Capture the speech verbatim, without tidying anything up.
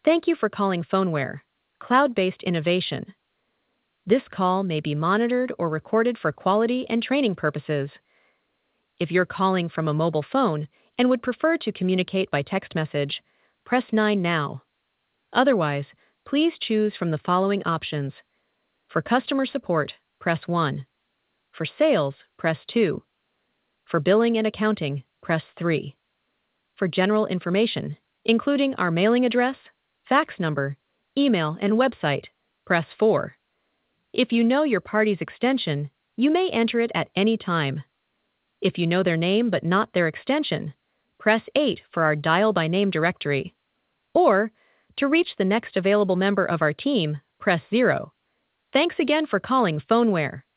Thank you for calling Phoneware, cloud-based innovation. This call may be monitored or recorded for quality and training purposes. If you're calling from a mobile phone and would prefer to communicate by text message, press nine now. Otherwise, please choose from the following options. For customer support, press one. For sales, press two. For billing and accounting, press three. For general information, including our mailing address, fax number, email, and website, press four. If you know your party's extension, you may enter it at any time. If you know their name but not their extension, press eight for our dial by name directory. Or, to reach the next available member of our team, press zero. Thanks again for calling Phoneware.